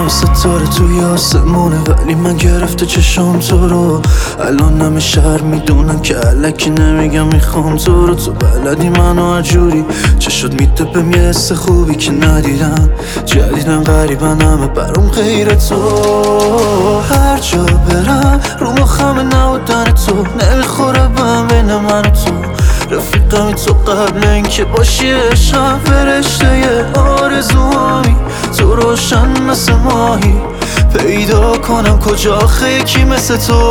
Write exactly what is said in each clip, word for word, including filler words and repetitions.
همه ستاره توی آسمونه، ولی من گرفته چشم تو رو. الان همه شهر میدونن که علکی نمیگم میخوام تو رو. تو بلدی منو هرجوری چشات میتپم، یه حس خوبی که ندیدم. جدیدن غریبن همه برام غیر تو. هر جا برم رو مخم نبودن تو، نمیخوره بهم بین من و تو. رفیقمی تو قبل اینکه باشی عشقم، فرشته یه آرزوهایی. تو روشن مثل ماهی، پیدا کنم کجا آخه یکی مثل تو.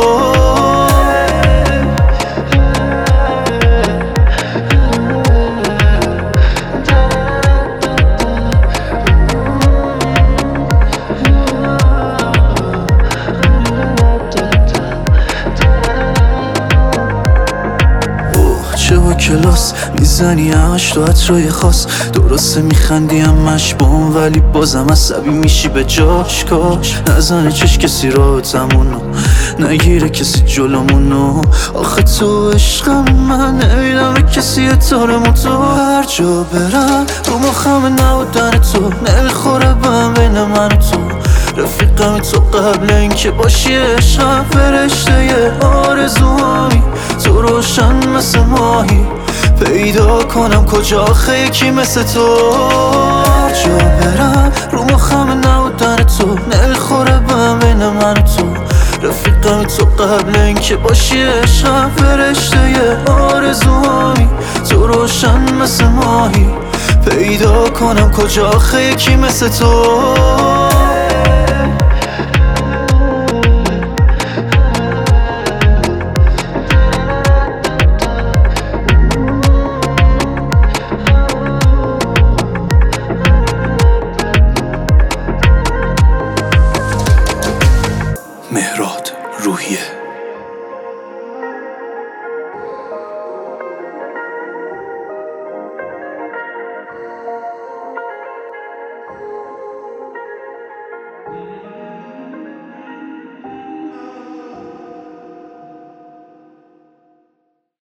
چه با کلاس میزنی همش تو عطرای خاص. درسته میخندی همش با اون، ولی بازم عصبی میشی به جاش. کاش نزنه چش کسی رابطمونو، نگیره کسی جلومونو. آخه تو عشقم، من نمیدم به کسی احترامو. تو هر جا برم رو مخم نبودن تو، نمیخوره بهم بین من و تو. رفیقمی تو قبل اینکه باشی عشقم، فرشته یه آرزوهایی. تو روشن مثل ماهی، پیدا کنم کجا آخه یکی مثل تو. هر جا برم رو مخم نبودن تو، نمیخوره بهم بین من و تو. رفیقمی تو قبل اینکه باشی عشقم، فرشته یه آرزوهایی. تو روشن مثل ماهی، پیدا کنم کجا آخه یکی مثل تو.